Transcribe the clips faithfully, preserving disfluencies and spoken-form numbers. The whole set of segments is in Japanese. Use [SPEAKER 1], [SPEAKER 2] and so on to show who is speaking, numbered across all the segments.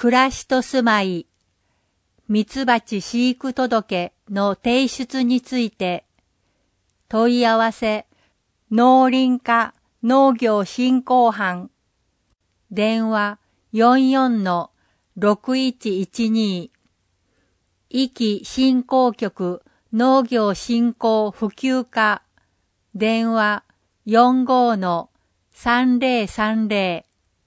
[SPEAKER 1] 暮らしと住まい、ミツバチ飼育届の提出について、問い合わせ、農林課農業振興班、電話 よんよんのろくいちいちに、壱岐振興局農業振興普及課、電話 よんごのさんぜろさんぜろ。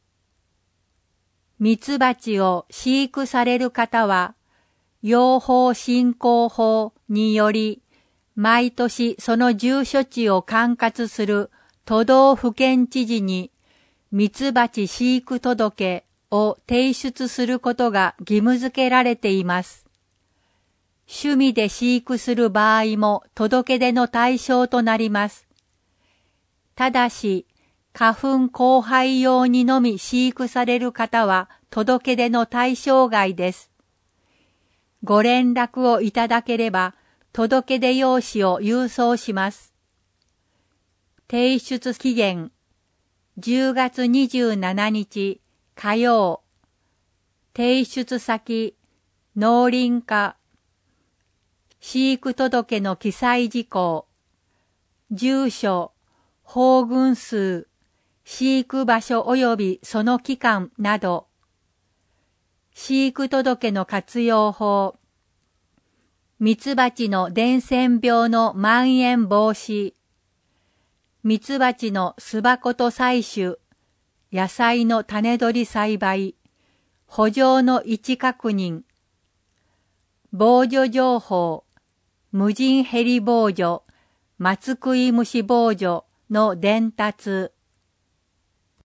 [SPEAKER 1] ミツバチを飼育される方は、養蜂振興法により、毎年その住所地を管轄する都道府県知事に、ミツバチ飼育届を提出することが義務付けられています。趣味で飼育する場合も届け出の対象となります。ただし、花粉交配用にのみ飼育される方は届け出の対象外です。ご連絡をいただければ、届け出用紙を郵送します。提出期限、じゅうがつにじゅうしちにち火曜。提出先、農林課。飼育届の記載事項。住所、蜂群数、飼育場所及びその期間など。飼育届の活用法。ミツバチの伝染病の蔓延防止。ミツバチの巣箱と採取。野菜の種取り栽培。圃場の位置確認。防除情報。無人ヘリ防除、松食い虫防除の伝達。